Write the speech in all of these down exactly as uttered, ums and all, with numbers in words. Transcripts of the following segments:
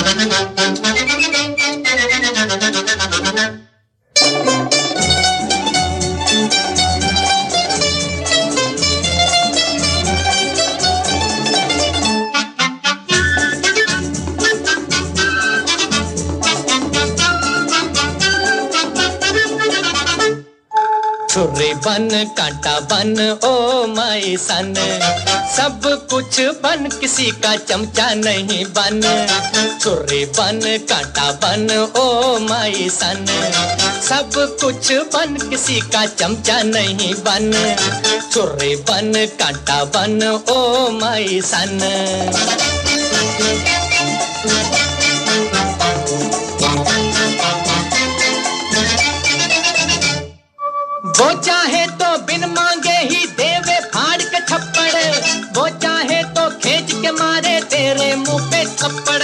छुरी बन कांटा बन ओ माई सन, सब कुछ बन किसी का चमचा नहीं बन। छुरी बन कांटा बन ओ माई सन, सब कुछ बन किसी का चमचा नहीं बन। छुरी बन कांटा बन ओ माई सन। वो चाहे तो बिन मांगे ही देवे फाड़ के थप्पड़, वो चाहे तो खींच के मारे तेरे मुंह पे थप्पड़।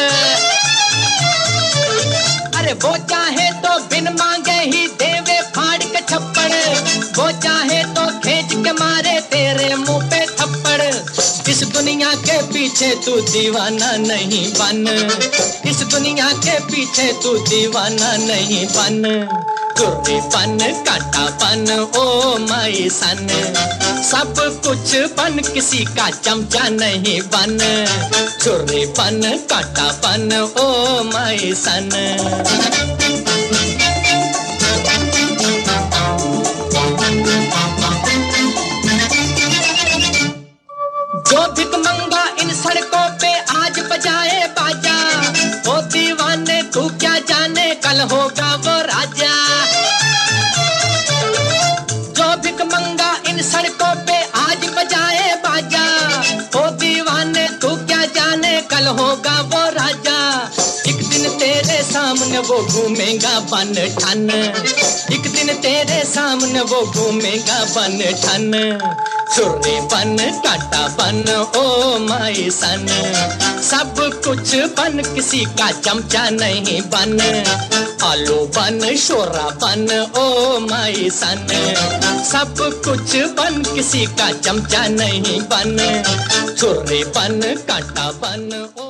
अरे वो चाहे तो बिन मांगे ही देवे फाड़ के थप्पड़, वो चाहे तो खींच के मारे तेरे मुंह पे थप्पड़। इस दुनिया के पीछे तू दीवाना नहीं बन, इस दुनिया के पीछे तू दीवाना नहीं बन। छुरी बन कांटा बन ओ माई सन, सब कुछ बन किसी का चमचा नहीं बन। छुरी बन कांटा बन ओ माई सन। जो भिखमंगा इन सड़कों पे आज बजाए बाजा, वो दीवाने तू क्या जाने कल होगा वो राजा। जो भिखमंगा इन सड़कों पे आज बजाए बाजा, वो दीवाने तू क्या जाने कल होगा वो राजा। एक दिन तेरे सामने वो घूमेगा बन ठन, एक दिन तेरे सामने वो घूमेगा बन ठन। छुरी बन कांटा बन ओ माई सन, सब कुछ बन किसी का चमचा नहीं बन। आलू बन शोरा बन ओ माई सन, सब कुछ बन किसी का चमचा नहीं बन। छुरी बन कांटा बन ओ